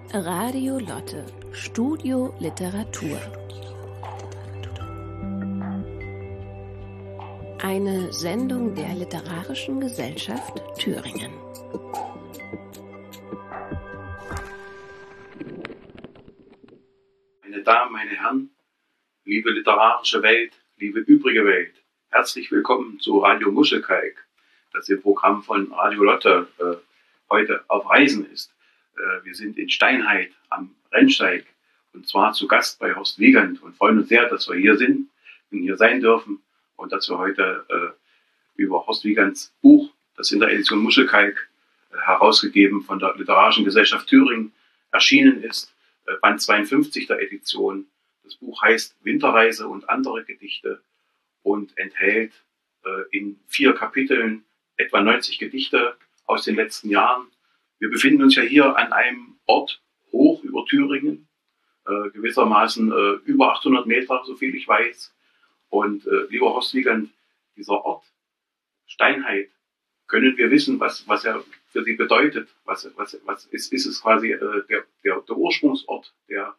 Radio Lotte, Studio Literatur. Eine Sendung der Literarischen Gesellschaft Thüringen. Meine Damen, meine Herren, liebe literarische Welt, liebe übrige Welt, herzlich willkommen zu Radio Muschelkalk, das im Programm von Radio Lotte heute auf Reisen ist. Wir sind in Steinheid am Rennsteig und zwar zu Gast bei Horst Wiegand und freuen uns sehr, dass wir hier sind und hier sein dürfen und dass wir heute über Horst Wiegands Buch, das in der Edition Muschelkalk herausgegeben von der Literarischen Gesellschaft Thüringen erschienen ist, Band 52 der Edition. Das Buch heißt Winterreise und andere Gedichte und enthält in 4 Kapiteln etwa 90 Gedichte aus den letzten Jahren. Wir befinden uns ja hier an einem Ort hoch über Thüringen, gewissermaßen über 800 Meter, soviel ich weiß. Und lieber Horst Wiegand, dieser Ort, Steinheid, können wir wissen, was er für Sie bedeutet? Was ist es quasi der Ursprungsort, der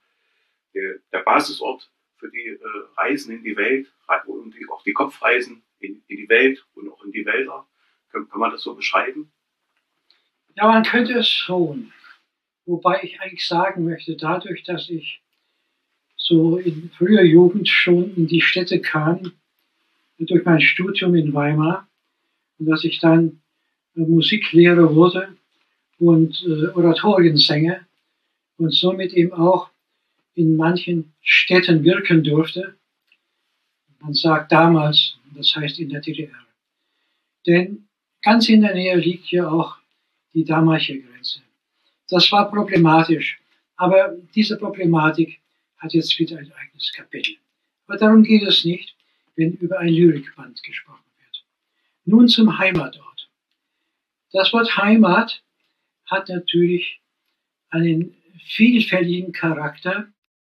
Basisort für die Reisen in die Welt und auch die Kopfreisen in die Welt und auch in die Wälder? Kann man das so beschreiben? Ja, man könnte es schon. Wobei ich eigentlich sagen möchte, dadurch, dass ich so in früher Jugend schon in die Städte kam, durch mein Studium in Weimar, und dass ich dann Musiklehrer wurde und Oratoriensänger und somit eben auch in manchen Städten wirken durfte. Man sagt damals, das heißt in der DDR. Denn ganz in der Nähe liegt ja auch die damalige Grenze. Das war problematisch, aber diese Problematik hat jetzt wieder ein eigenes Kapitel. Aber darum geht es nicht, wenn über ein Lyrikband gesprochen wird. Nun zum Heimatort. Das Wort Heimat hat natürlich einen vielfältigen Charakter,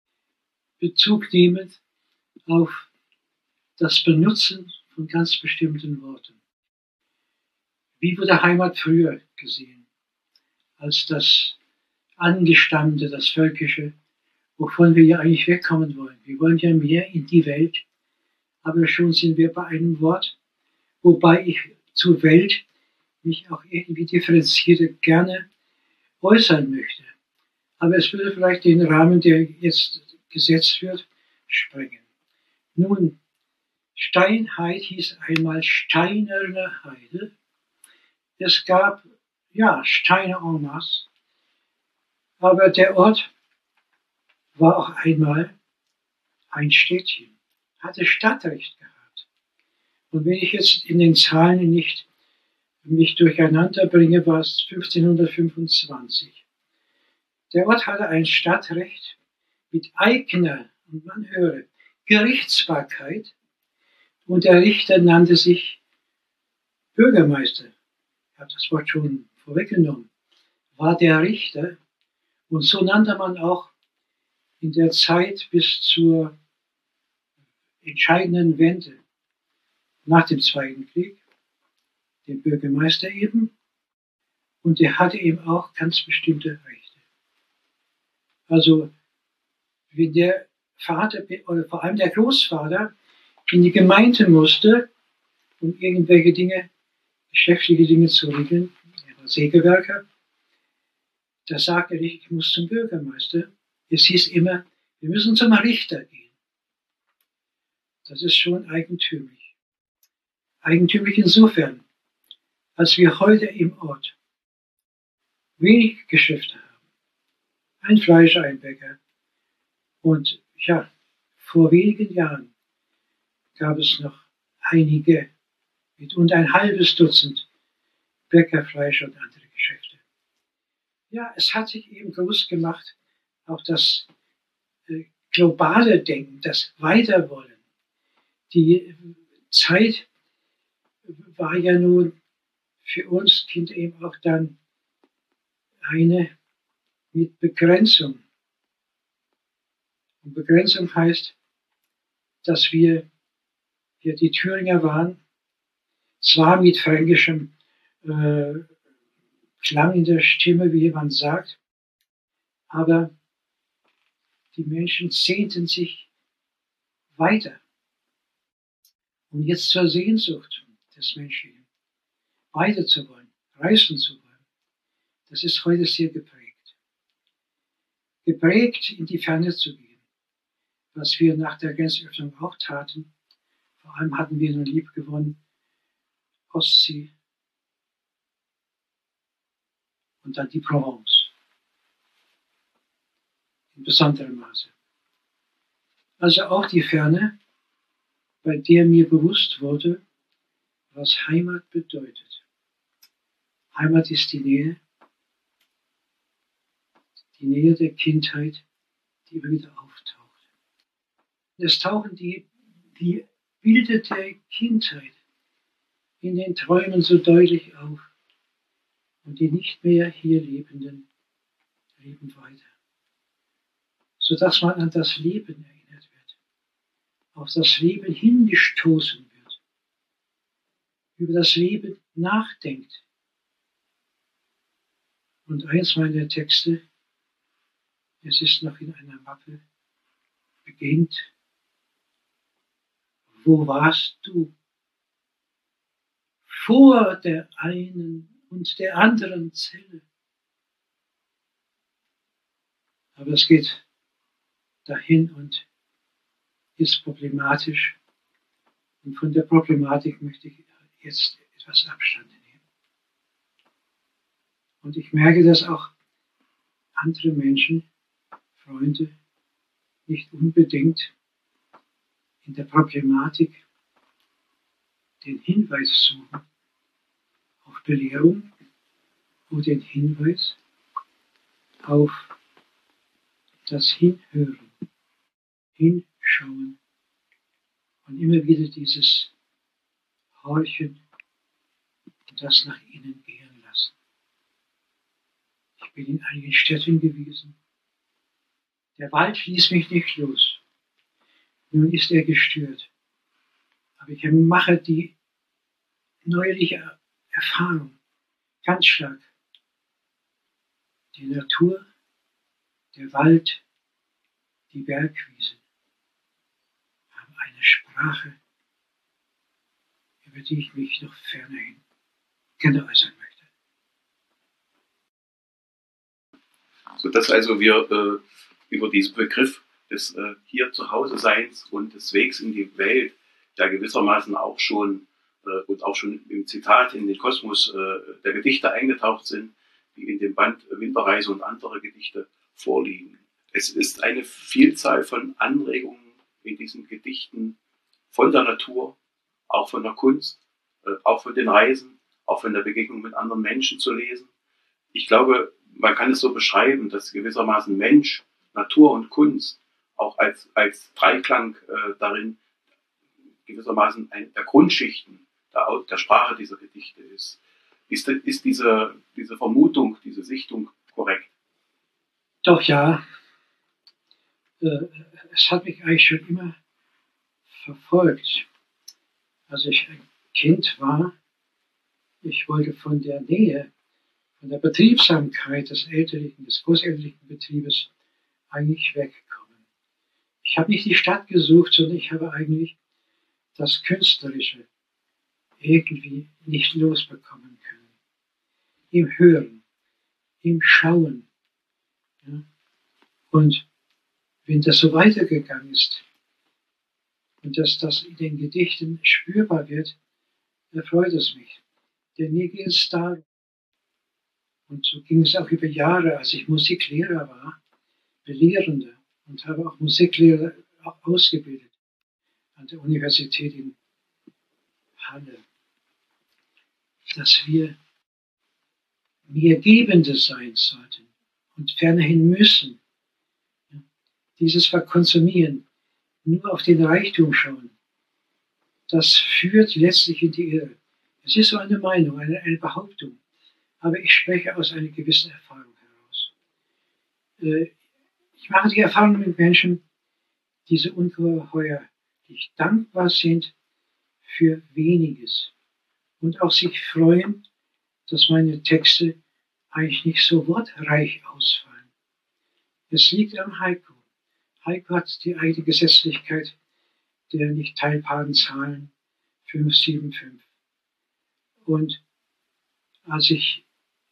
Bezug nehmend auf das Benutzen von ganz bestimmten Worten. Wie wurde Heimat früher gesehen? Als das Angestammte, das Völkische, wovon wir ja eigentlich wegkommen wollen. Wir wollen ja mehr in die Welt, aber schon sind wir bei einem Wort, wobei ich zur Welt mich auch irgendwie differenziert gerne äußern möchte. Aber es würde vielleicht den Rahmen, der jetzt gesetzt wird, sprengen. Nun, Steinheid hieß einmal Steinerne Heide. Es gab, ja, Steine en masse, aber der Ort war auch einmal ein Städtchen, hatte Stadtrecht gehabt. Und wenn ich jetzt in den Zahlen nicht mich durcheinander bringe, war es 1525. Der Ort hatte ein Stadtrecht mit eigener, und man höre, Gerichtsbarkeit, und der Richter nannte sich Bürgermeister. Ich habe das Wort schon vorweggenommen, war der Richter, und so nannte man auch in der Zeit bis zur entscheidenden Wende nach dem Zweiten Krieg den Bürgermeister eben, und der hatte eben auch ganz bestimmte Rechte. Also wenn der Vater oder vor allem der Großvater in die Gemeinde musste, um irgendwelche Dinge, geschäftliche Dinge zu regeln, er war Sägewerker, da sagte er nicht, ich muss zum Bürgermeister. Es hieß immer, wir müssen zum Richter gehen. Das ist schon eigentümlich. Eigentümlich insofern, als wir heute im Ort wenig Geschäfte haben. Ein Fleischer, ein Bäcker. Und ja, vor wenigen Jahren gab es noch einige, und ein halbes Dutzend Bäcker, Fleischer und andere Geschäfte. Ja, es hat sich eben groß gemacht, auch das globale Denken, das Weiterwollen. Die Zeit war ja nun für uns Kinder eben auch dann eine mit Begrenzung. Und Begrenzung heißt, dass wir die Thüringer waren, zwar mit fränkischem Klang in der Stimme, wie jemand sagt, Aber die Menschen sehnten sich weiter. Und jetzt zur Sehnsucht des Menschlichen, weiter zu wollen, reisen zu wollen. Das ist heute sehr geprägt. Geprägt, in die Ferne zu gehen. Was wir nach der Grenzöffnung auch taten. Vor allem hatten wir nur lieb gewonnen Ostsee und dann die Provence. In besonderem Maße. Also auch die Ferne, bei der mir bewusst wurde, was Heimat bedeutet. Heimat ist die Nähe der Kindheit, die immer wieder auftaucht. Es tauchen die Bilder der Kindheit in den Träumen so deutlich auf und die nicht mehr hier Lebenden leben weiter, sodass man an das Leben erinnert wird, auf das Leben hingestoßen wird, über das Leben nachdenkt. Und eins meiner Texte, es ist noch in einer Mappe, beginnt: Wo warst du vor der einen und der anderen Zelle? Aber es geht dahin und ist problematisch. Und von der Problematik möchte ich jetzt etwas Abstand nehmen. Und ich merke, dass auch andere Menschen, Freunde, nicht unbedingt in der Problematik den Hinweis suchen auf Belehrung oder den Hinweis auf das Hinhören, Hinschauen und immer wieder dieses Horchen und das nach innen gehen lassen. Ich bin in einigen Städten gewesen. Der Wald ließ mich nicht los. Nun ist er gestört. Aber ich mache die neuliche Erfahrung ganz stark. Die Natur, der Wald, die Bergwiese haben eine Sprache, über die ich mich noch fernerhin gerne äußern möchte. Sodass also wir über diesen Begriff des hier zu Hause Seins und des Wegs in die Welt ja gewissermaßen auch schon und auch schon im Zitat in den Kosmos der Gedichte eingetaucht sind, die in dem Band Winterreise und andere Gedichte vorliegen. Es ist eine Vielzahl von Anregungen in diesen Gedichten von der Natur, auch von der Kunst, auch von den Reisen, auch von der Begegnung mit anderen Menschen zu lesen. Ich glaube, man kann es so beschreiben, dass gewissermaßen Mensch, Natur und Kunst auch als Dreiklang darin gewissermaßen der Grundschichten der Sprache dieser Gedichte ist. Ist diese Vermutung, diese Sichtung korrekt? Doch ja, es hat mich eigentlich schon immer verfolgt. Als ich ein Kind war, ich wollte von der Nähe, von der Betriebsamkeit des großelterlichen Betriebes eigentlich wegkommen. Ich habe nicht die Stadt gesucht, sondern ich habe eigentlich das Künstlerische irgendwie nicht losbekommen können. Im Hören, im Schauen. Ja. Und wenn das so weitergegangen ist und dass das in den Gedichten spürbar wird, erfreut es mich. Denn mir geht es darum, und so ging es auch über Jahre, als ich Musiklehrer war, Belehrender, und habe auch Musiklehrer ausgebildet an der Universität in Halle, dass wir mehr Gebende sein sollten und fernerhin müssen. Dieses Verkonsumieren, nur auf den Reichtum schauen, das führt letztlich in die Irre. Es ist so eine Meinung, eine Behauptung, aber ich spreche aus einer gewissen Erfahrung heraus. Ich mache die Erfahrung mit Menschen, die so ungeheuerlich dankbar sind für weniges und auch sich freuen, dass meine Texte eigentlich nicht so wortreich ausfallen. Es liegt am Haiku. Haiku hat die eigene Gesetzlichkeit der nicht teilbaren Zahlen 575. Und als ich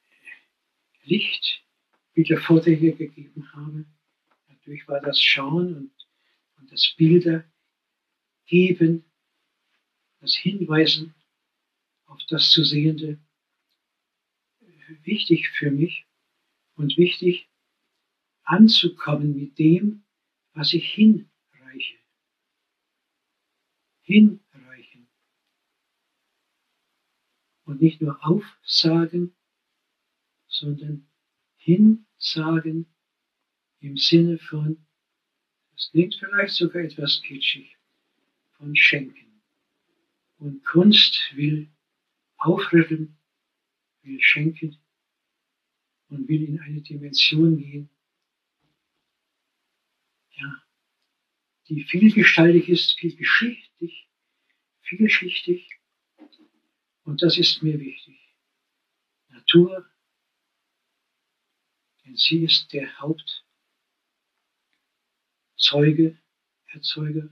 Licht wieder Vorträge gegeben habe, natürlich war das Schauen und das Bilder geben, das Hinweisen auf das zu Sehende wichtig für mich und wichtig anzukommen mit dem, was ich hinreiche. Hinreichen. Und nicht nur aufsagen, sondern hinsagen im Sinne von, das klingt vielleicht sogar etwas kitschig, von schenken. Und Kunst will aufrütteln, will schenken und will in eine Dimension gehen, ja, die vielgestaltig ist, vielgeschichtig, vielschichtig. Und das ist mir wichtig. Natur, denn sie ist der Hauptzeuge, Erzeuger.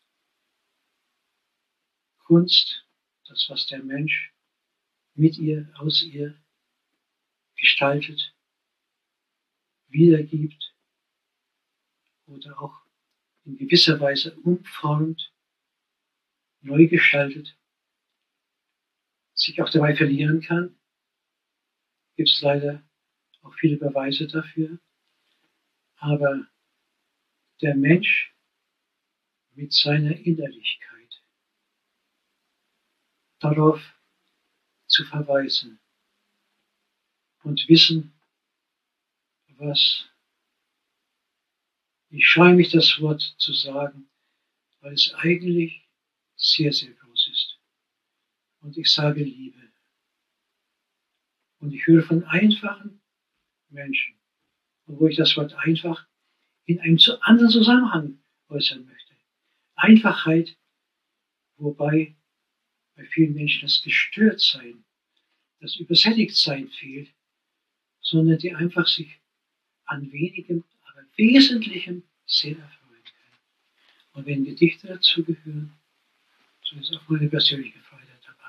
Kunst, das, was der Mensch mit ihr, aus ihr gestaltet, wiedergibt oder auch in gewisser Weise umformt, neu gestaltet, sich auch dabei verlieren kann. Gibt es leider auch viele Beweise dafür. Aber der Mensch mit seiner Innerlichkeit, darauf zu verweisen und wissen, was, ich scheue mich das Wort zu sagen, weil es eigentlich sehr, sehr groß ist. Und ich sage Liebe. Und ich höre von einfachen Menschen, wo ich das Wort einfach in einem anderen Zusammenhang äußern möchte. Einfachheit, wobei bei vielen Menschen das Gestörtsein, das Übersättigtsein fehlt, sondern die einfach sich an wenigem, aber Wesentlichem sehr erfreuen können. Und wenn Gedichte dazu gehören, so ist auch meine persönliche Freude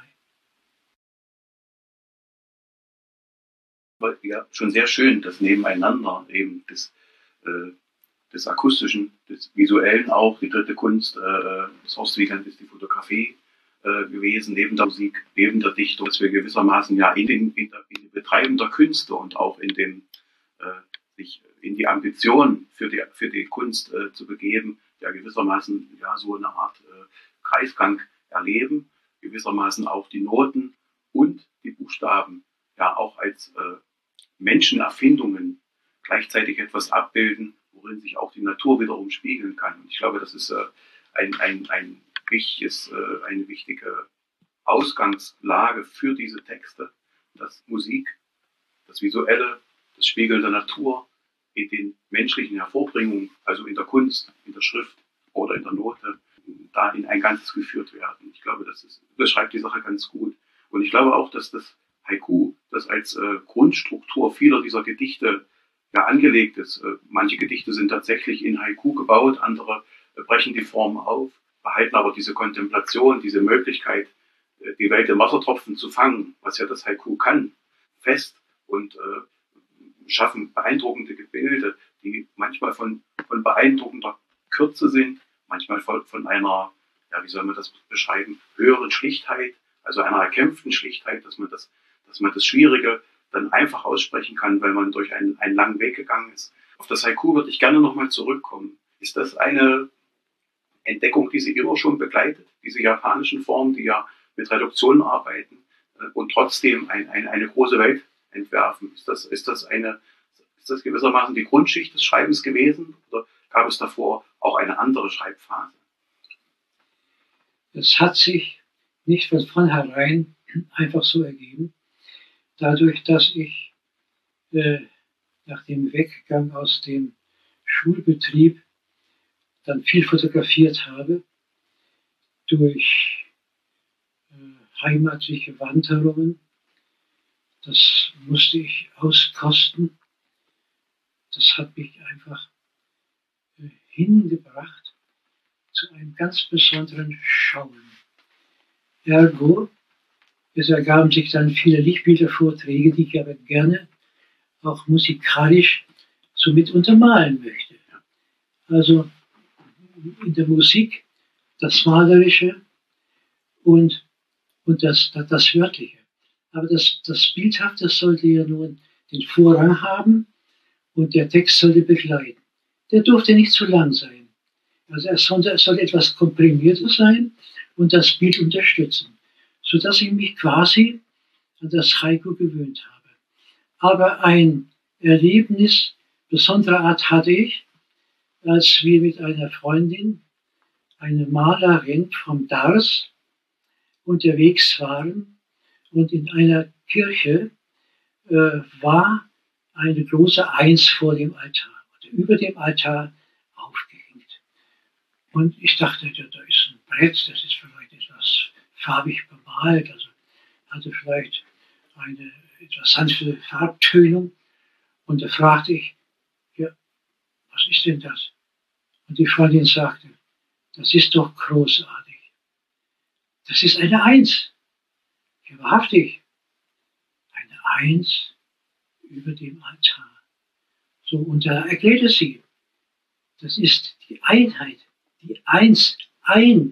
dabei. Ja, schon sehr schön, das Nebeneinander eben des Akustischen, des Visuellen auch, die dritte Kunst, das Horst-Wieland ist die Fotografie gewesen, neben der Musik, neben der Dichtung, dass wir gewissermaßen ja in dem Betreiben der Künste und auch in dem sich in die Ambition für die Kunst zu begeben, ja gewissermaßen ja so eine Art Kreisgang erleben, gewissermaßen auch die Noten und die Buchstaben ja auch als Menschenerfindungen gleichzeitig etwas abbilden, worin sich auch die Natur wiederum spiegeln kann. Und ich glaube, das ist eine wichtige Ausgangslage für diese Texte, dass Musik, das Visuelle, das Spiegel der Natur in den menschlichen Hervorbringungen, also in der Kunst, in der Schrift oder in der Note, da in ein Ganzes geführt werden. Ich glaube, das beschreibt die Sache ganz gut. Und ich glaube auch, dass das Haiku, das als Grundstruktur vieler dieser Gedichte ja angelegt ist. Manche Gedichte sind tatsächlich in Haiku gebaut, andere brechen die Form auf, behalten aber diese Kontemplation, diese Möglichkeit, die Welt im Wassertropfen zu fangen, was ja das Haiku kann, fest und schaffen beeindruckende Gebilde, die manchmal von beeindruckender Kürze sind, manchmal von einer, ja, wie soll man das beschreiben, höheren Schlichtheit, also einer erkämpften Schlichtheit, dass man das Schwierige dann einfach aussprechen kann, weil man durch einen langen Weg gegangen ist. Auf das Haiku würde ich gerne nochmal zurückkommen. Ist das eine Entdeckung, die Sie immer schon begleitet, diese japanischen Formen, die ja mit Reduktionen arbeiten und trotzdem eine große Welt entwerfen? Ist das gewissermaßen die Grundschicht des Schreibens gewesen oder gab es davor auch eine andere Schreibphase? Es hat sich nicht von vornherein einfach so ergeben. Dadurch, dass ich nach dem Weggang aus dem Schulbetrieb dann viel fotografiert habe, durch heimatliche Wanderungen. Das musste ich auskosten. das hat mich einfach hingebracht zu einem ganz besonderen Schauen. Ergo, es ergaben sich dann viele Lichtbildervorträge, die ich aber gerne auch musikalisch somit untermalen möchte. Also in der Musik das Malerische und das Wörtliche. Aber das Bildhafte sollte ja nun den Vorrang haben und der Text sollte begleiten. Der durfte nicht zu lang sein. Also es sollte etwas komprimierter sein und das Bild unterstützen, sodass ich mich quasi an das Haiku gewöhnt habe. Aber ein Erlebnis besonderer Art hatte ich, als wir mit einer Freundin, eine Malerin vom Dars, unterwegs waren und in einer Kirche war eine große Eins vor dem Altar oder über dem Altar aufgehängt. Und ich dachte, ja, da ist ein Brett, das ist vielleicht etwas farbig bemalt, also hatte vielleicht eine etwas sanfte Farbtönung. Und da fragte ich, ja, was ist denn das? Und die Freundin sagte, das ist doch großartig. Das ist eine Eins. Ja, wahrhaftig. Eine Eins über dem Altar. So, und da erklärte sie, das ist die Einheit, die Einigkeit,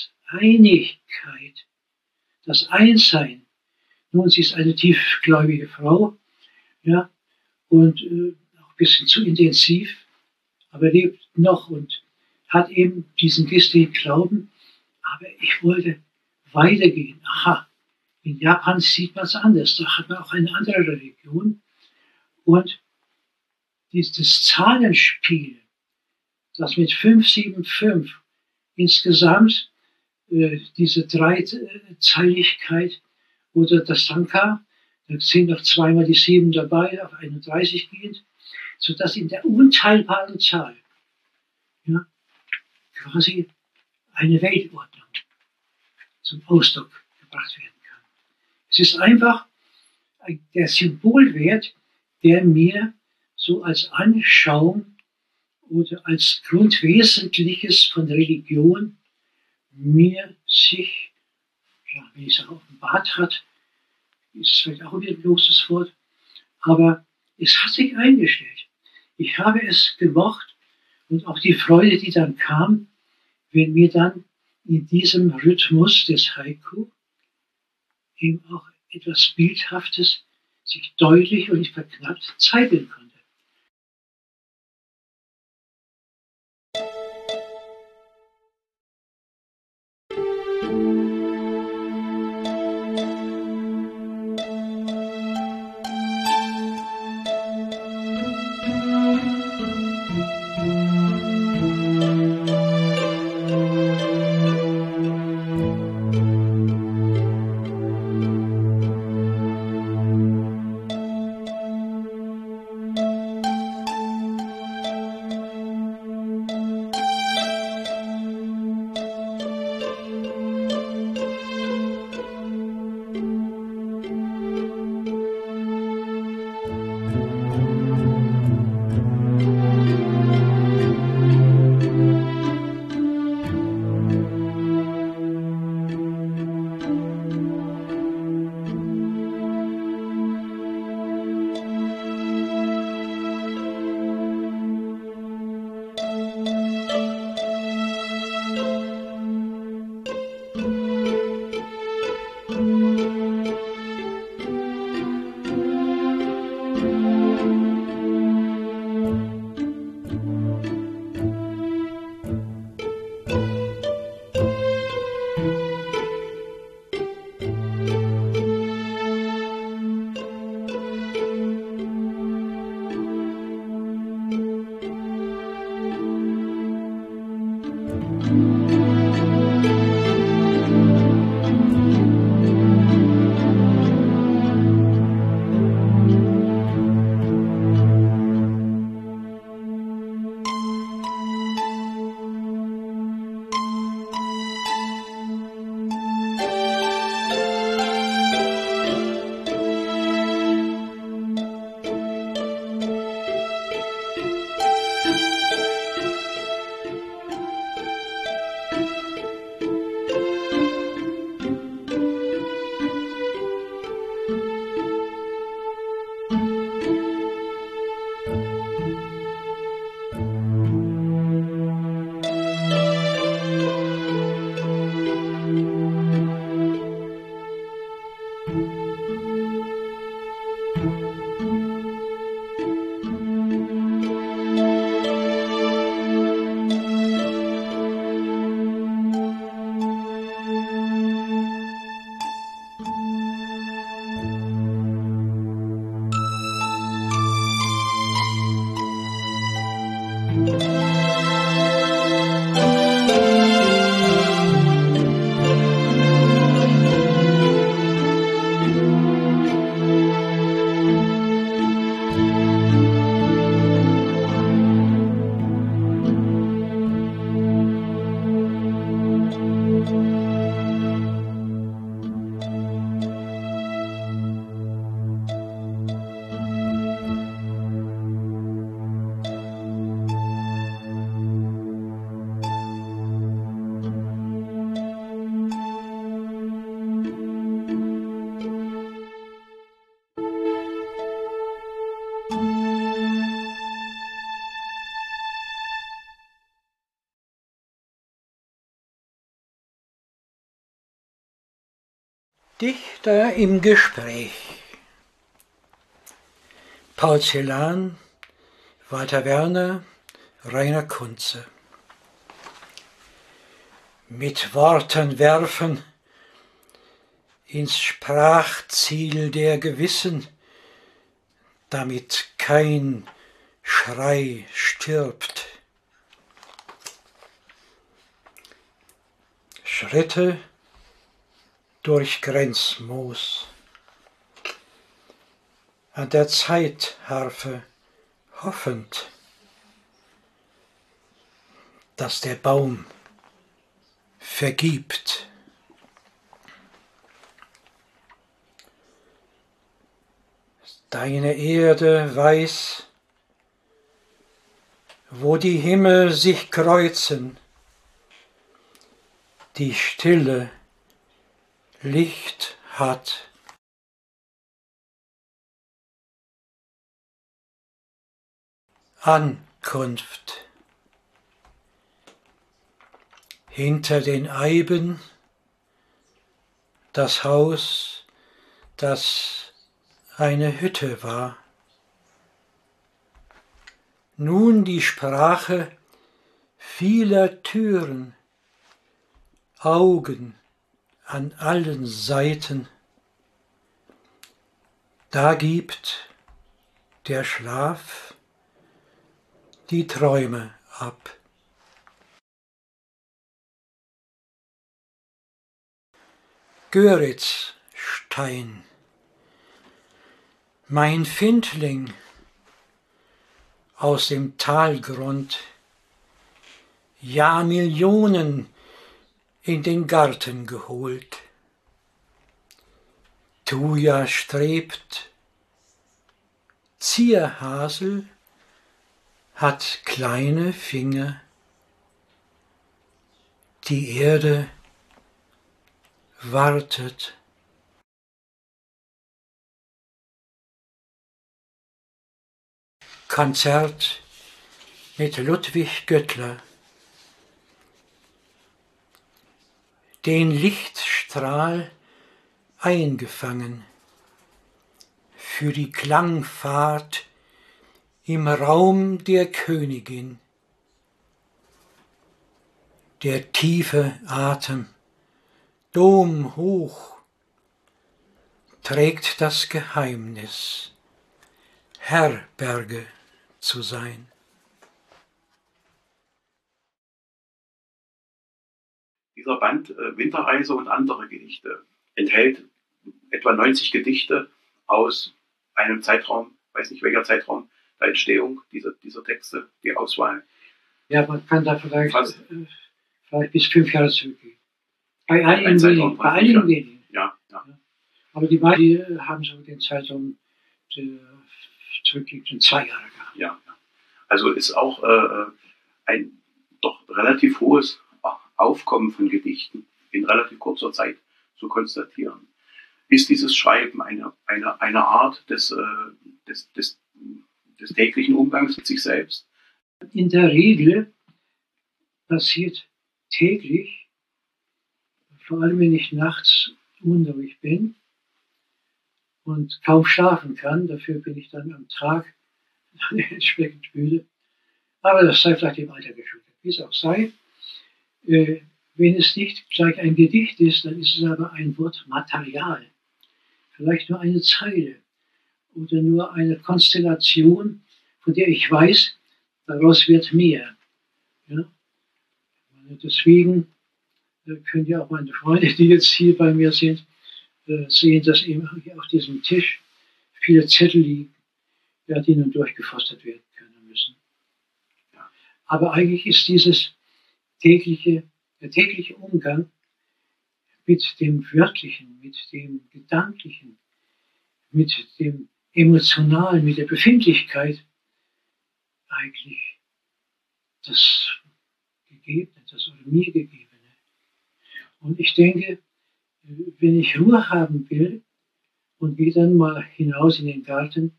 das Einssein. Nun, sie ist eine tiefgläubige Frau, ja, und auch ein bisschen zu intensiv, aber lebt noch und hat eben diesen christlichen Glauben. Aber ich wollte weitergehen. Aha, in Japan sieht man es anders. Da hat man auch eine andere Religion. Und dieses Zahlenspiel, das mit 575 insgesamt diese Dreizeiligkeit oder das Sanka, da sind noch zweimal die 7 dabei, auf 31 gehend, sodass in der unteilbaren Zahl ja, quasi eine Weltordnung zum Ausdruck gebracht werden kann. Es ist einfach der Symbolwert, der mir so als Anschauung oder als Grundwesentliches von Religion mir sich, ja, wenn ich sage, offenbart hat, ist es vielleicht auch wieder ein bloßes Wort, aber es hat sich eingestellt. Ich habe es gemocht und auch die Freude, die dann kam, wenn mir dann in diesem Rhythmus des Haiku eben auch etwas Bildhaftes sich deutlich und nicht verknappt zeigen konnte. Dichter im Gespräch. Paul Celan, Walter Werner, Rainer Kunze. Mit Worten werfen ins Sprachziel der Gewissen, damit kein Schrei stirbt. Schritte durch Grenzmoos, an der Zeitharfe hoffend, dass der Baum vergibt. Deine Erde weiß, wo die Himmel sich kreuzen, die Stille Licht hat. Ankunft. Hinter den Eiben das Haus, das eine Hütte war. Nun die Sprache vieler Türen, Augen an allen Seiten. Da gibt der Schlaf die Träume ab. Göritzstein, mein Findling aus dem Talgrund, Jahrmillionen in den Garten geholt. Thuja strebt, Zierhasel hat kleine Finger, die Erde wartet. Konzert mit Ludwig Göttler. Den Lichtstrahl eingefangen für die Klangfahrt im Raum der Königin. Der tiefe Atem, domhoch, trägt das Geheimnis, Herberge zu sein. Dieser Band Winterreise und andere Gedichte enthält etwa 90 Gedichte aus einem Zeitraum, weiß nicht welcher Zeitraum der Entstehung dieser Texte, die Auswahl. Ja, man kann da vielleicht bis 5 Jahre zurückgehen. Bei einigen wenigen. Ja. Aber die meisten haben so den Zeitraum zurückliegenden 2 Jahre gehabt. Ja. Also ist auch ein doch relativ hohes Aufkommen von Gedichten in relativ kurzer Zeit zu konstatieren. Ist dieses Schreiben eine Art des täglichen Umgangs mit sich selbst? In der Regel passiert täglich, vor allem wenn ich nachts unruhig bin und kaum schlafen kann, dafür bin ich dann am Tag entsprechend müde. Aber das sei vielleicht dem Alter geschuldet, wie es auch sei. Wenn es nicht gleich ein Gedicht ist, dann ist es aber ein Wortmaterial. Vielleicht nur eine Zeile oder nur eine Konstellation, von der ich weiß, daraus wird mehr. Ja? Deswegen können ja auch meine Freunde, die jetzt hier bei mir sind, sehen, dass eben auf diesem Tisch viele Zettel liegen, ja, die nun durchgeforstet werden können müssen. Ja. Aber eigentlich ist der tägliche Umgang mit dem Wörtlichen, mit dem Gedanklichen, mit dem Emotionalen, mit der Befindlichkeit eigentlich das Gegebene, das oder mir Gegebene. Und ich denke, wenn ich Ruhe haben will und gehe dann mal hinaus in den Garten,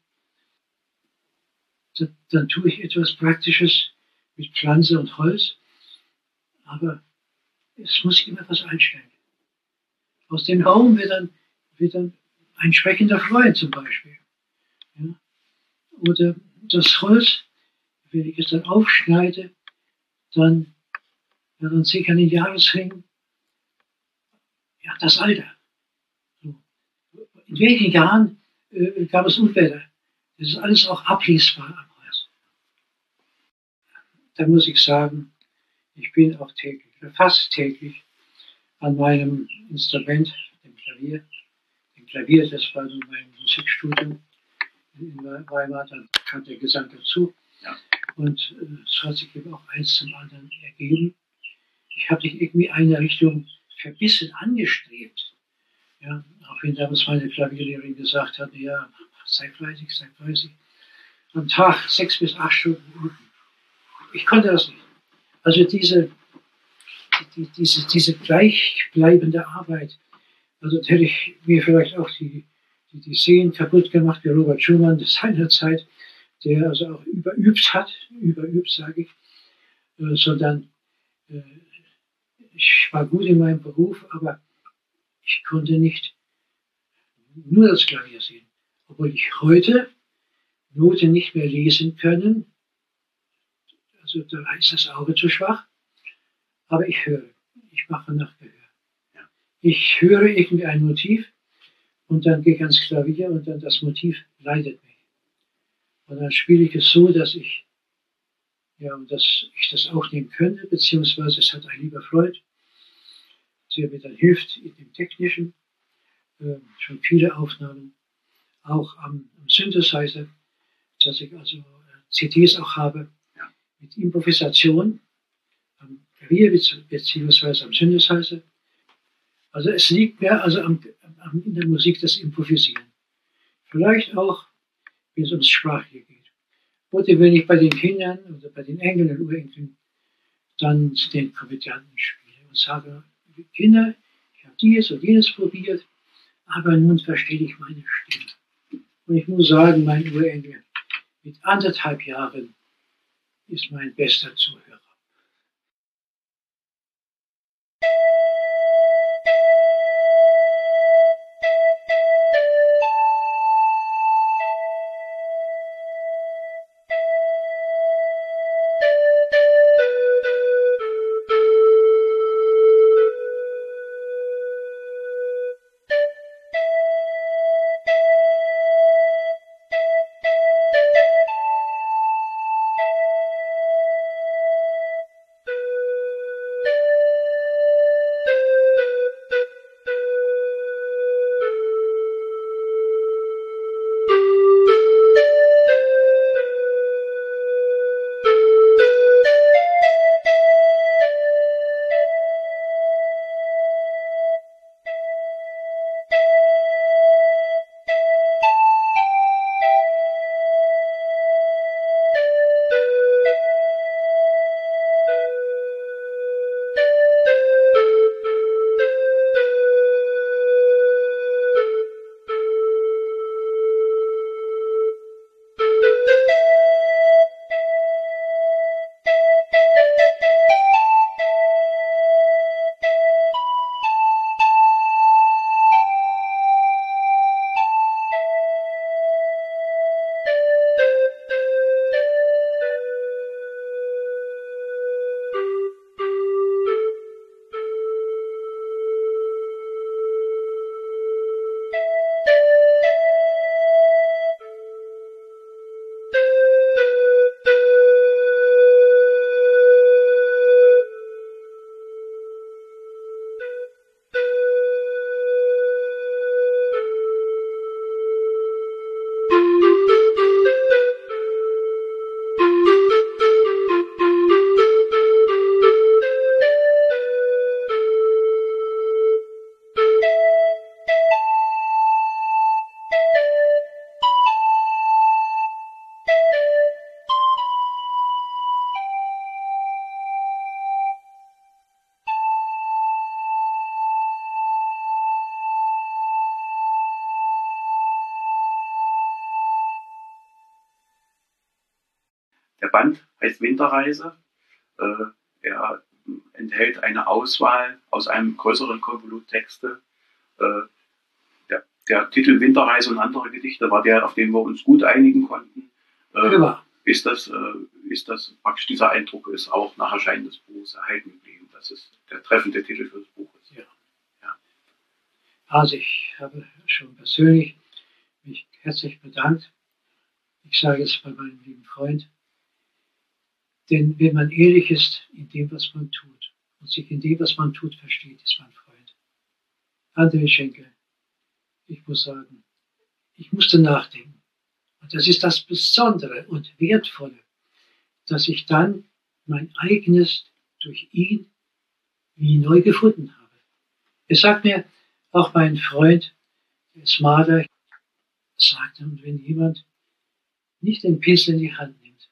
dann tue ich etwas Praktisches mit Pflanze und Holz, aber es muss sich immer etwas einstellen. Aus dem Baum wird dann wieder ein sprechender Freund zum Beispiel. Ja. Oder das Holz, wenn ich es dann aufschneide, dann sehe ich an den Jahresringen, ja, das Alter. So. In welchen Jahren gab es Unwetter? Das ist alles auch ablesbar am Holz. Da muss ich sagen, ich bin auch täglich, fast täglich, an meinem Instrument, dem Klavier. Dem Klavier, das war nun mein Musikstudium in Weimar, dann kam der Gesang dazu. Ja. Und es hat sich eben auch eins zum anderen ergeben. Ich habe nicht irgendwie eine Richtung verbissen angestrebt. Ja, auch wenn damals meine Klavierlehrerin gesagt hat, ja, sei fleißig, sei fleißig. Am Tag 6 bis 8 Stunden üben. Ich konnte das nicht. Also diese gleichbleibende Arbeit, also da hätte ich mir vielleicht auch die Sehnen kaputt gemacht, wie Robert Schumann seinerzeit, der also auch überübt, sage ich, sondern ich war gut in meinem Beruf, aber ich konnte nicht nur das Klavier sehen, obwohl ich heute Noten nicht mehr lesen können, also da ist das Auge zu schwach, aber ich höre, ich mache nach Gehör. Ja. Ich höre irgendwie ein Motiv und dann gehe ich ans Klavier und dann das Motiv leitet mich. Und dann spiele ich es so, dass ich das aufnehmen könnte, beziehungsweise es hat ein lieber Freund, der mir dann hilft in dem Technischen, schon viele Aufnahmen, auch am Synthesizer, dass ich also CDs auch habe, ja, mit Improvisation am Klavier beziehungsweise am Synthesizer. Also es liegt mir also in der Musik das Improvisieren. Vielleicht auch, wenn es ums Sprachliche geht. Oder wenn ich bei den Kindern oder bei den Enkeln und Urenkeln dann den Komödianten spiele und sage, Kinder, ich habe dies und jenes probiert, aber nun verstehe ich meine Stimme. Und ich muss sagen, mein Urenkel mit 1,5 Jahren ist mein bester Zuhörer. Der Band heißt Winterreise. Er enthält eine Auswahl aus einem größeren Konvolut Texte. Der der Titel Winterreise und andere Gedichte war der, auf den wir uns gut einigen konnten. Ja. Ist das praktisch dieser Eindruck ist auch nach Erscheinen des Buches erhalten geblieben, dass es der treffende Titel für das Buch ist. Ja. Also ich habe schon persönlich mich herzlich bedankt. Ich sage es bei meinem lieben Freund. Denn wenn man ehrlich ist in dem, was man tut und sich in dem, was man tut, versteht, ist man Freund. André Schenkel, ich muss sagen, ich musste nachdenken. Und das ist das Besondere und Wertvolle, dass ich dann mein eigenes durch ihn wie neu gefunden habe. Es sagt mir auch mein Freund, der ist Maler, sagte, und wenn jemand nicht den Pinsel in die Hand nimmt,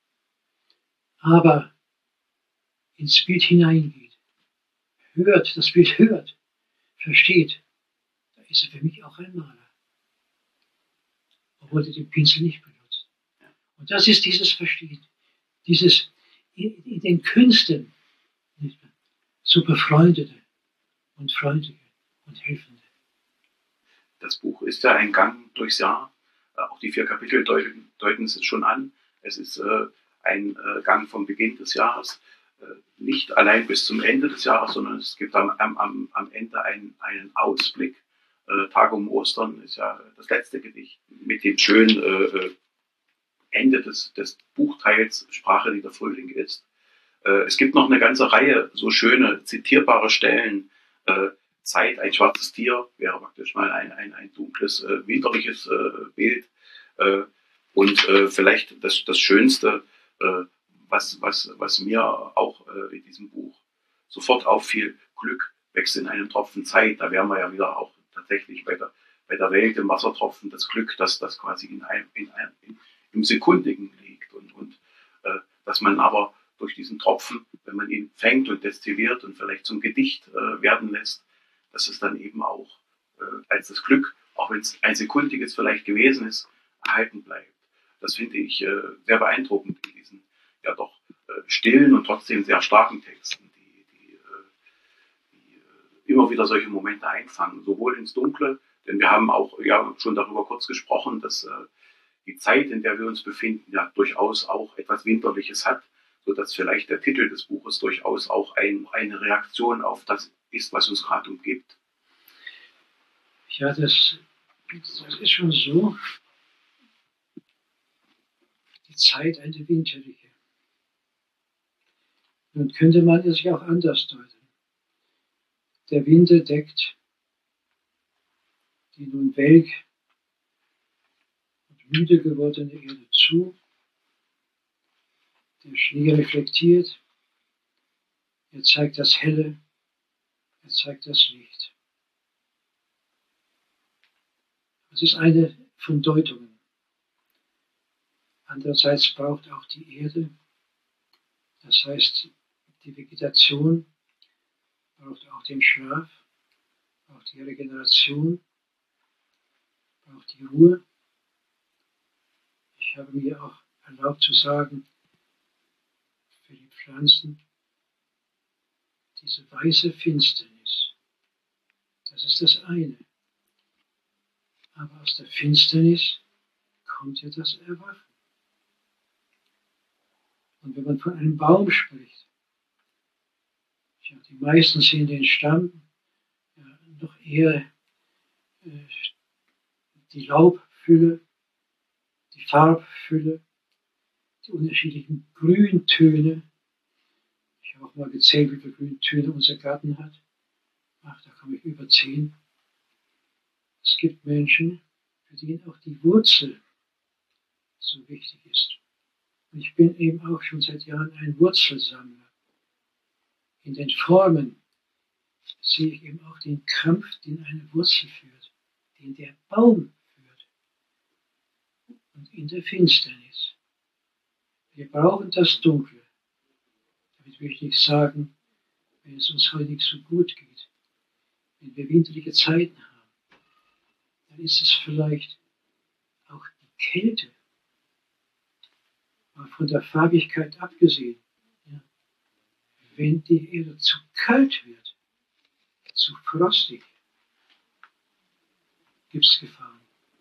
aber ins Bild hineingeht, hört, das Bild hört, versteht, da ist er für mich auch ein Maler. Obwohl er den Pinsel nicht benutzt. Und das ist dieses Verstehen, dieses in den Künsten so befreundete und freundliche und helfende. Das Buch ist ja ein Gang durchs Jahr. Auch die 4 Kapitel deuten es schon an. Es ist ein Gang vom Beginn des Jahres, nicht allein bis zum Ende des Jahres, sondern es gibt am Ende einen Ausblick. Tag um Ostern ist ja das letzte Gedicht mit dem schönen Ende des Buchteils Sprache, die der Frühling ist. Es gibt noch eine ganze Reihe so schöne zitierbare Stellen. Zeit, ein schwarzes Tier wäre praktisch mal ein dunkles, winterliches Bild. Und vielleicht das Schönste, was mir auch in diesem Buch sofort auffiel: Glück wächst in einem Tropfen Zeit. Da wären wir ja wieder auch tatsächlich bei der Welt im Wassertropfen, das Glück, das quasi im Sekundigen liegt. Und dass man aber durch diesen Tropfen, wenn man ihn fängt und destilliert und vielleicht zum Gedicht werden lässt, dass es dann eben auch als das Glück, auch wenn es ein sekundiges vielleicht gewesen ist, erhalten bleibt. Das finde ich sehr beeindruckend in diesen ja doch stillen und trotzdem sehr starken Texten, die immer wieder solche Momente einfangen, sowohl ins Dunkle, denn wir haben auch ja schon darüber kurz gesprochen, dass die Zeit, in der wir uns befinden, ja durchaus auch etwas Winterliches hat, sodass vielleicht der Titel des Buches durchaus auch eine Reaktion auf das ist, was uns gerade umgibt. Ja, das ist schon so. Die Zeit eine winterliche. Nun könnte man es ja auch anders deuten. Der Winter deckt die nun welk und müde gewordene Erde zu. Der Schnee reflektiert. Er zeigt das Helle. Er zeigt das Licht. Das ist eine von Deutungen. Andererseits braucht auch die Erde, das heißt die Vegetation, braucht auch den Schlaf, braucht die Regeneration, braucht die Ruhe. Ich habe mir auch erlaubt zu sagen, für die Pflanzen, diese weiße Finsternis, das ist das eine. Aber aus der Finsternis kommt ja das Erwachen. Und wenn man von einem Baum spricht, ja, die meisten sehen den Stamm, ja, noch eher die Laubfülle, die Farbfülle, die unterschiedlichen Grüntöne. Ich habe auch mal gezählt, wie viele Grüntöne unser Garten hat. Ach, da komme ich über 10. Es gibt Menschen, für die auch die Wurzel so wichtig ist. Und ich bin eben auch schon seit Jahren ein Wurzelsammler. In den Formen sehe ich eben auch den Kampf, den eine Wurzel führt, den der Baum führt. Und in der Finsternis. Wir brauchen das Dunkle. Damit will ich nicht sagen, wenn es uns heute nicht so gut geht, wenn wir winterliche Zeiten haben, dann ist es vielleicht auch die Kälte, mal von der Farbigkeit abgesehen. Ja. Wenn die Erde zu kalt wird, zu frostig, gibt es Gefahren.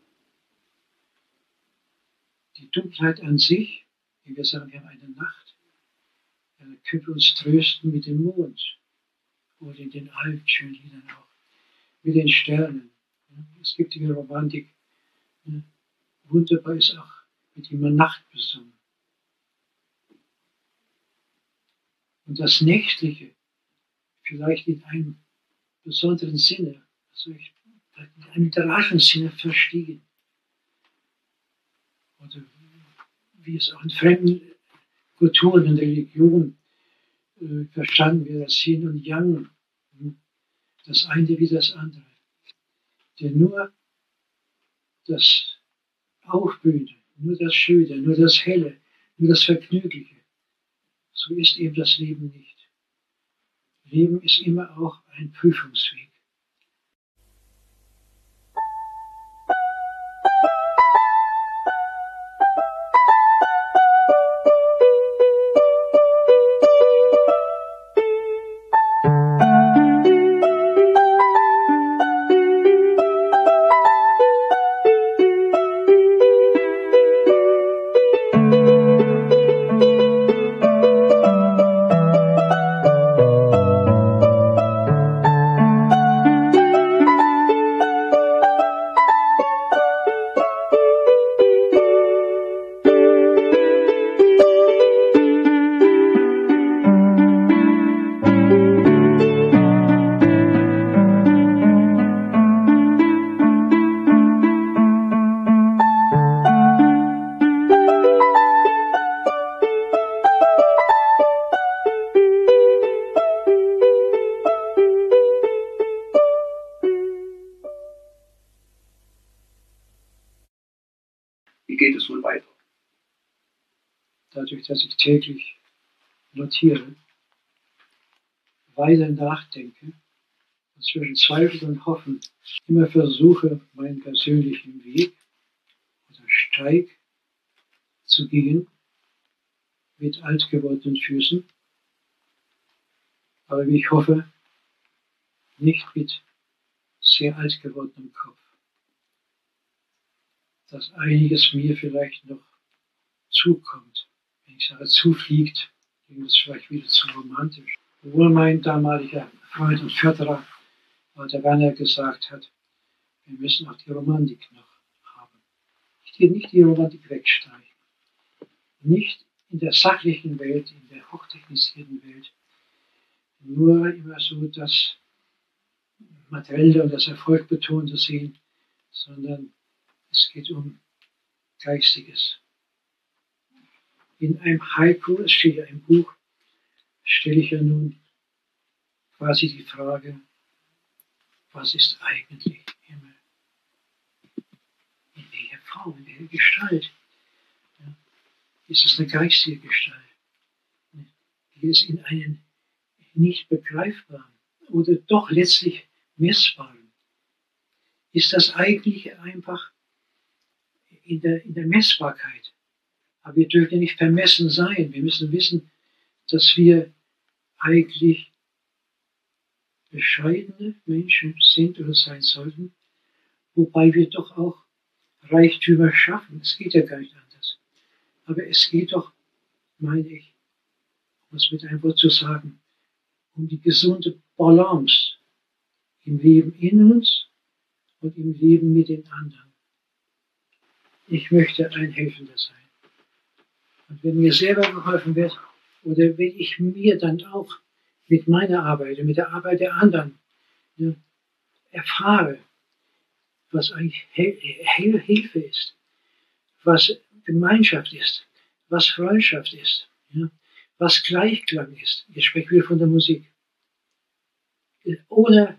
Die Dunkelheit an sich, wie wir sagen, wir haben eine Nacht, dann können wir uns trösten mit dem Mond oder in den alten schönen Liedern auch, mit den Sternen. Es gibt die Romantik, wunderbar ist auch mit immer Nacht besungen. Und das Nächtliche, vielleicht in einem besonderen Sinne, also in einem literarischen Sinne verstehen. Oder wie es auch in fremden Kulturen und Religionen verstanden wird, das Yin und Yang, das eine wie das andere. Denn nur das Aufblühende, nur das Schöne, nur das Helle, nur das Vergnügliche, so ist eben das Leben nicht. Leben ist immer auch ein Prüfungsweg. Wie geht es nun weiter? Dadurch, dass ich täglich notiere, weiter nachdenke und zwischen Zweifel und Hoffen immer versuche, meinen persönlichen Weg oder Steig zu gehen mit alt gewordenen Füßen, aber wie ich hoffe, nicht mit sehr alt gewordenem Kopf. Dass einiges mir vielleicht noch zukommt. Wenn ich sage, zufliegt, klingt das vielleicht wieder zu romantisch. Obwohl mein damaliger Freund und Förderer, Walter Werner, gesagt hat, wir müssen auch die Romantik noch haben. Nicht die Romantik wegstreichen. Nicht in der sachlichen Welt, in der hochtechnisierten Welt, nur immer so das Materielle und das Erfolg betonte sehen, sondern es geht um Geistiges. In einem Haiku, es steht ja im Buch, stelle ich ja nun quasi die Frage, was ist eigentlich Himmel? In welcher Form, in welcher Gestalt? Ja, ist es eine geistige Gestalt? Geht es in einen nicht begreifbaren oder doch letztlich messbaren? Ist das eigentlich einfach in der Messbarkeit? Aber wir dürfen ja nicht vermessen sein. Wir müssen wissen, dass wir eigentlich bescheidene Menschen sind oder sein sollten, wobei wir doch auch Reichtümer schaffen. Es geht ja gar nicht anders. Aber es geht doch, meine ich, um es mit einem Wort zu sagen, um die gesunde Balance im Leben in uns und im Leben mit den anderen. Ich möchte ein Helfender sein. Und wenn mir selber geholfen wird, oder wenn ich mir dann auch mit meiner Arbeit und mit der Arbeit der anderen erfahre, was eigentlich Hilfe ist, was Gemeinschaft ist, was Freundschaft ist, was Gleichklang ist. Jetzt sprechen wir von der Musik. Ohne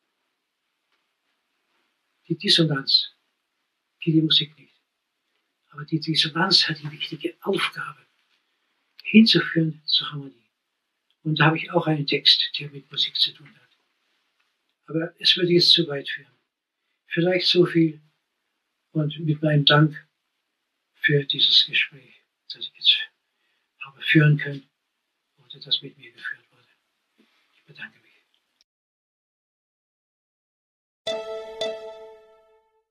die Dissonanz geht die Musik nicht. Aber die Dissonanz hat die wichtige Aufgabe, hinzuführen zur Harmonie. Und da habe ich auch einen Text, der mit Musik zu tun hat. Aber es würde jetzt zu weit führen. Vielleicht so viel und mit meinem Dank für dieses Gespräch, das ich jetzt habe führen können oder das mit mir geführt wurde. Ich bedanke mich.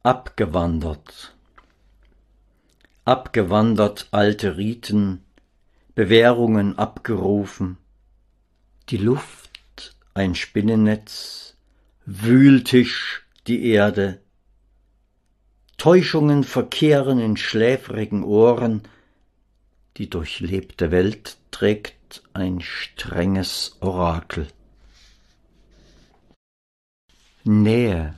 Abgewandert. Abgewandert alte Riten, Bewährungen abgerufen, die Luft ein Spinnennetz, Wühltisch die Erde, Täuschungen verkehren in schläfrigen Ohren, die durchlebte Welt trägt ein strenges Orakel. Nähe.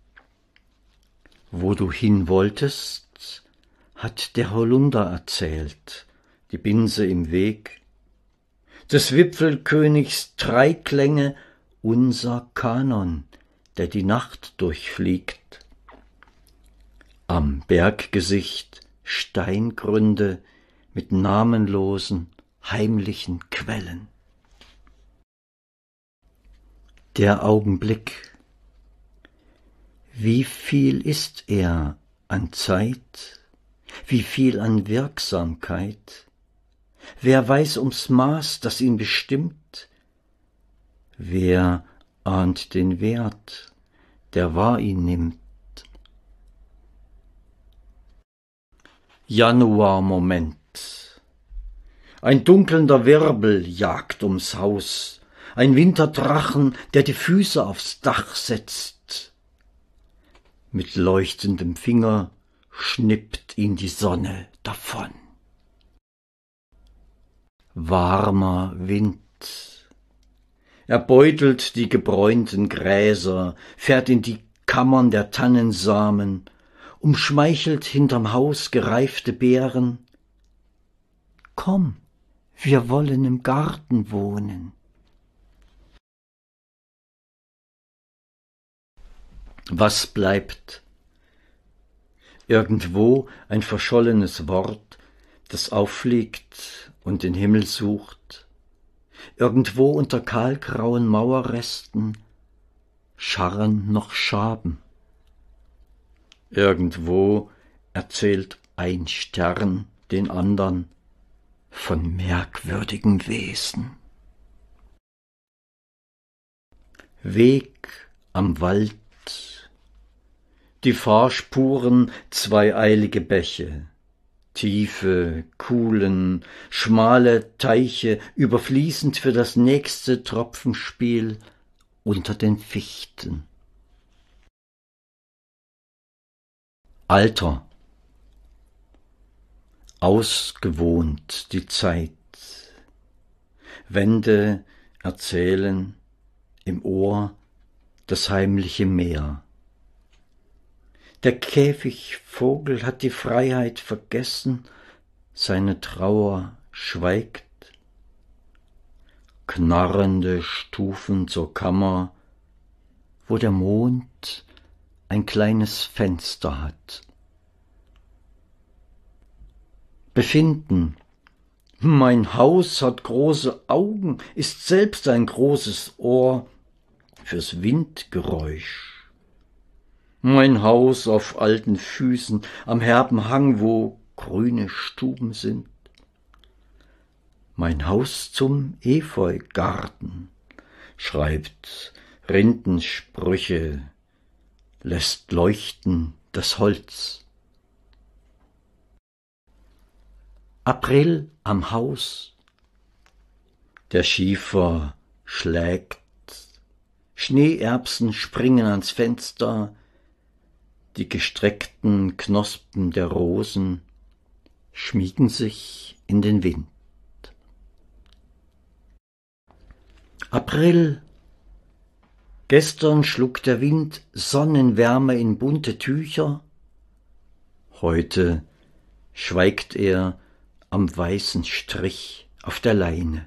Wo du hin wolltest, hat der Holunder erzählt, die Binse im Weg, des Wipfelkönigs Dreiklänge unser Kanon, der die Nacht durchfliegt. Am Berggesicht Steingründe mit namenlosen, heimlichen Quellen. Der Augenblick. Wie viel ist er an Zeit, wie viel an Wirksamkeit? Wer weiß ums Maß, das ihn bestimmt? Wer ahnt den Wert, der wahr ihn nimmt? Januarmoment. Ein dunkelnder Wirbel jagt ums Haus, ein Winterdrachen, der die Füße aufs Dach setzt. Mit leuchtendem Finger schnippt ihn die Sonne davon. Warmer Wind. Er beutelt die gebräunten Gräser, fährt in die Kammern der Tannensamen, umschmeichelt hinterm Haus gereifte Beeren. Komm, wir wollen im Garten wohnen. Was bleibt? Irgendwo ein verschollenes Wort, das auffliegt und den Himmel sucht. Irgendwo unter kahlgrauen Mauerresten scharren noch Schaben. Irgendwo erzählt ein Stern den andern von merkwürdigen Wesen. Weg am Wald. Die Fahrspuren zwei eilige Bäche, tiefe Kuhlen, schmale Teiche, überfließend für das nächste Tropfenspiel unter den Fichten. Alter. Ausgewohnt die Zeit. Wände erzählen, im Ohr das heimliche Meer. Der Käfigvogel hat die Freiheit vergessen, seine Trauer schweigt. Knarrende Stufen zur Kammer, wo der Mond ein kleines Fenster hat. Befinden. Mein Haus hat große Augen, ist selbst ein großes Ohr fürs Windgeräusch. Mein Haus auf alten Füßen, am herben Hang, wo grüne Stuben sind. Mein Haus zum Efeugarten, schreibt Rindensprüche, lässt leuchten das Holz. April am Haus. Der Schiefer schlägt, Schneeerbsen springen ans Fenster, die gestreckten Knospen der Rosen schmiegen sich in den Wind. April. Gestern schlug der Wind Sonnenwärme in bunte Tücher, heute schweigt er am weißen Strich auf der Leine.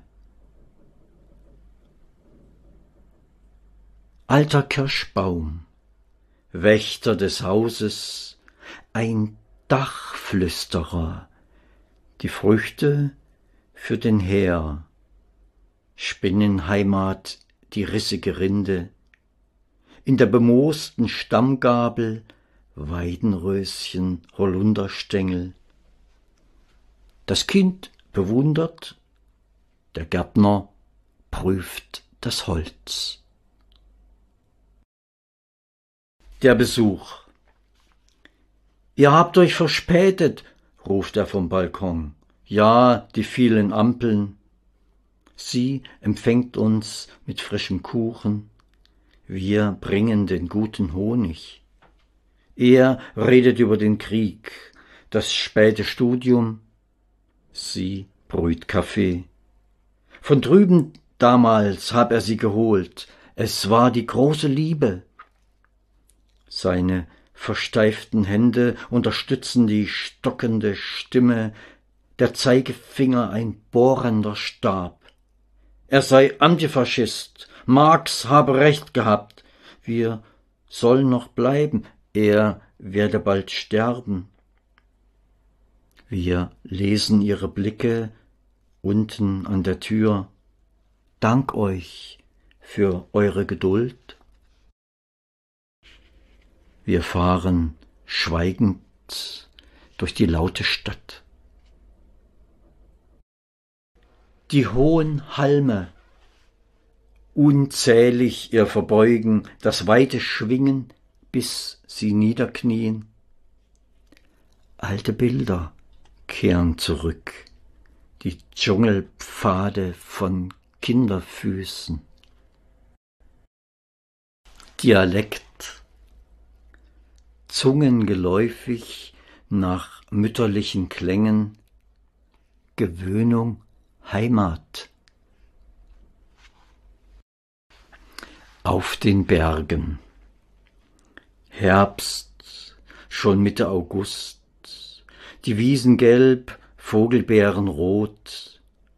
Alter Kirschbaum, Wächter des Hauses, ein Dachflüsterer, die Früchte für den Häher, Spinnenheimat die rissige Rinde, in der bemoosten Stammgabel Weidenröschen, Holunderstängel. Das Kind bewundert, der Gärtner prüft das Holz. Der Besuch. Ihr habt euch verspätet, ruft er vom Balkon. Ja, die vielen Ampeln. Sie empfängt uns mit frischem Kuchen. Wir bringen den guten Honig. Er redet über den Krieg, das späte Studium. Sie brüht Kaffee. Von drüben damals hab er sie geholt. Es war die große Liebe. Seine versteiften Hände unterstützen die stockende Stimme, der Zeigefinger ein bohrender Stab. Er sei Antifaschist, Marx habe recht gehabt, wir sollen noch bleiben, er werde bald sterben. Wir lesen ihre Blicke unten an der Tür. Dank euch für eure Geduld. Wir fahren schweigend durch die laute Stadt. Die hohen Halme, unzählig ihr Verbeugen, das weite Schwingen, bis sie niederknien. Alte Bilder kehren zurück, die Dschungelpfade von Kinderfüßen. Dialekt, zungengeläufig nach mütterlichen Klängen, Gewöhnung, Heimat. Auf den Bergen. Herbst, schon Mitte August, die Wiesen gelb, Vogelbeeren rot.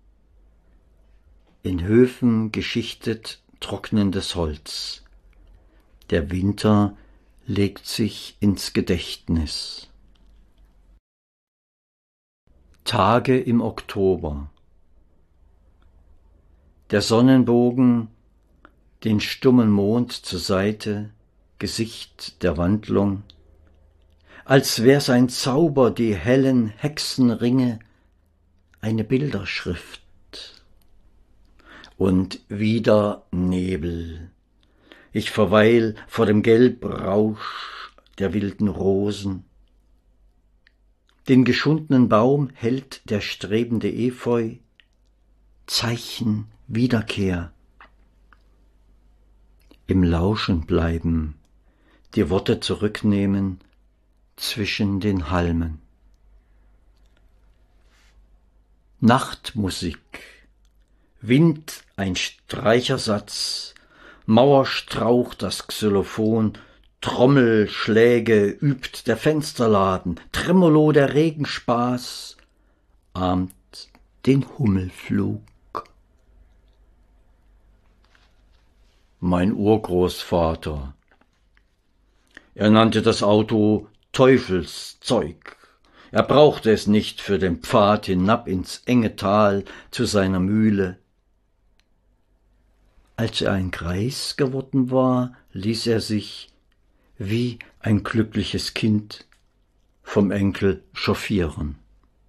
In Höfen geschichtet trocknendes Holz. Der Winter legt sich ins Gedächtnis. Tage im Oktober. Der Sonnenbogen, den stummen Mond zur Seite, Gesicht der Wandlung, als wär's ein Zauber, die hellen Hexenringe, eine Bilderschrift. Und wieder Nebel. Ich verweil vor dem Gelbrausch der wilden Rosen. Den geschundenen Baum hält der strebende Efeu, Zeichen Wiederkehr. Im Lauschen bleiben, die Worte zurücknehmen zwischen den Halmen. Nachtmusik, Wind ein Streichersatz, Mauerstrauch das Xylophon, Trommelschläge übt der Fensterladen, Tremolo der Regenspaß, ahmt den Hummelflug. Mein Urgroßvater. Er nannte das Auto Teufelszeug. Er brauchte es nicht für den Pfad hinab ins enge Tal zu seiner Mühle. Als er ein Greis geworden war, ließ er sich, wie ein glückliches Kind, vom Enkel chauffieren.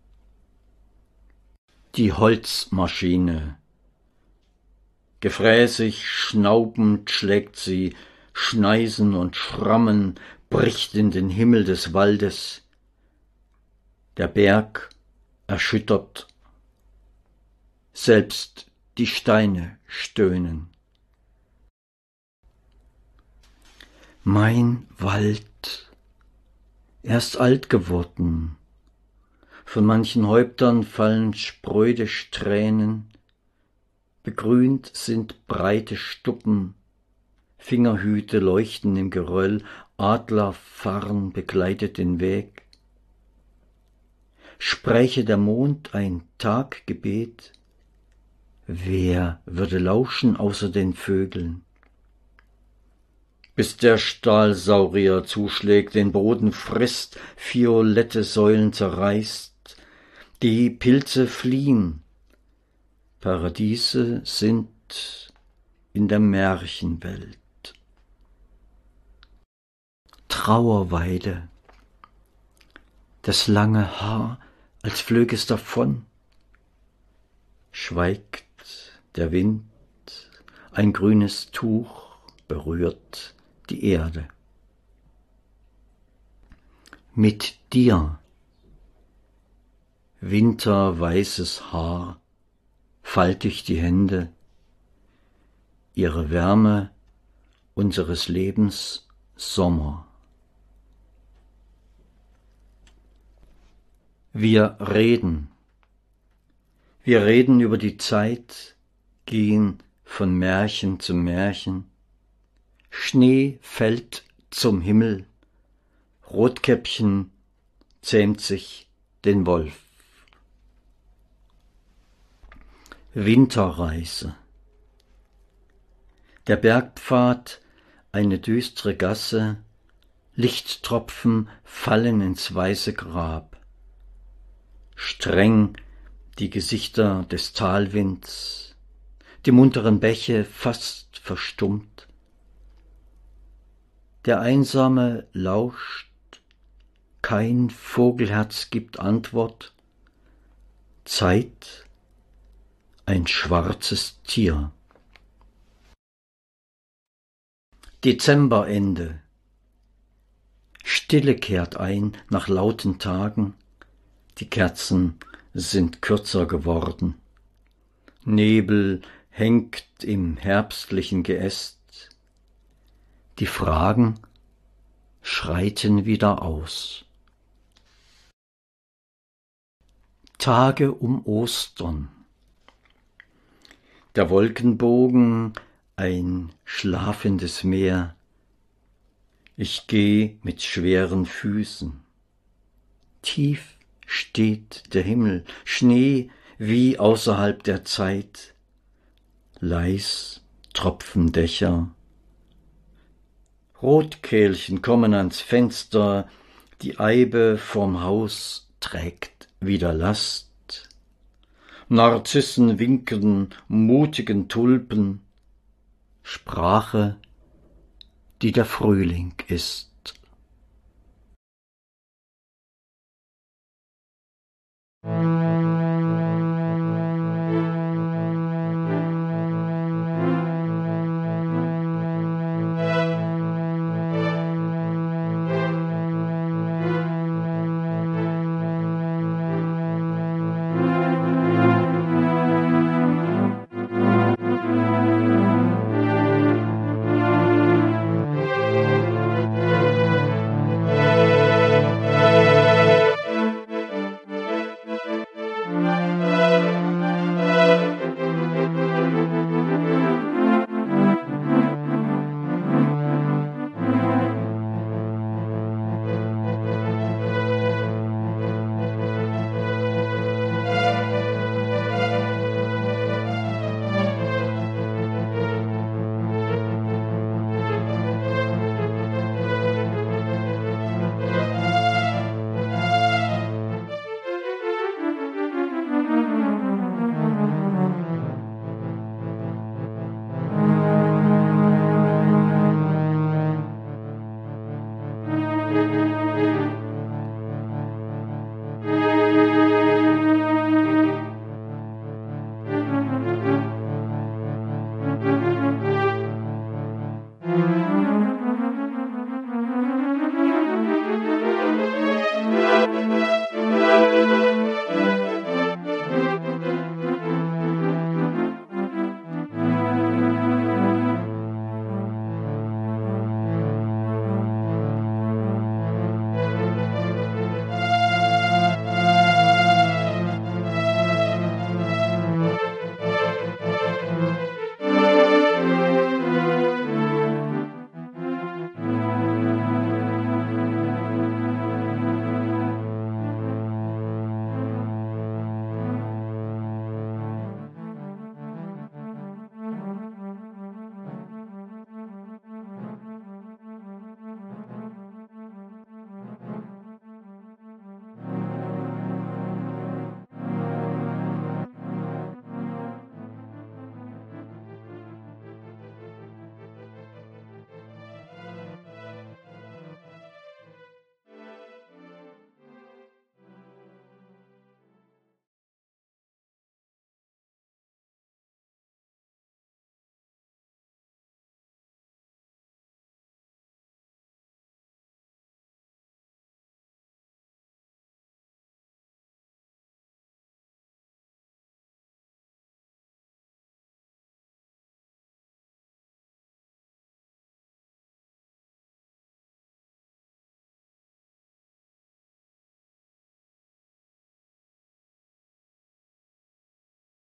Die Holzmaschine. Gefräßig, schnaubend schlägt sie, Schneisen und Schrammen, bricht in den Himmel des Waldes. Der Berg erschüttert, selbst die Steine stöhnen. Mein Wald, er ist alt geworden, von manchen Häuptern fallen spröde Strähnen, begrünt sind breite Stuppen, Fingerhüte leuchten im Geröll, Adlerfarn begleitet den Weg. Spräche der Mond ein Taggebet, wer würde lauschen außer den Vögeln? Bis der Stahlsaurier zuschlägt, den Boden frisst, violette Säulen zerreißt, die Pilze fliehen. Paradiese sind in der Märchenwelt. Trauerweide, das lange Haar, als flög es davon. Schweigt der Wind, ein grünes Tuch berührt die Erde. mit dir. Winterweißes Haar, faltig die Hände, ihre Wärme unseres Lebens Sommer. Wir reden über die Zeit, gehen von Märchen zu Märchen. Schnee fällt zum Himmel, Rotkäppchen zähmt sich den Wolf. Winterreise. Der Bergpfad, eine düstere Gasse, Lichttropfen fallen ins weiße Grab. Streng die Gesichter des Talwinds, die munteren Bäche fast verstummt. Der Einsame lauscht, kein Vogelherz gibt Antwort. Zeit, ein schwarzes Tier. Dezemberende. Stille kehrt ein nach lauten Tagen. Die Kerzen sind kürzer geworden. Nebel hängt im herbstlichen Geäst. Die Fragen schreiten wieder aus. Tage um Ostern. Der Wolkenbogen, ein schlafendes Meer. Ich geh mit schweren Füßen. Tief steht der Himmel, Schnee wie außerhalb der Zeit. Leis tropfen Dächer. Rotkehlchen kommen ans Fenster, die Eibe vorm Haus trägt wieder Last. Narzissen winken mutigen Tulpen, Sprache, die der Frühling ist.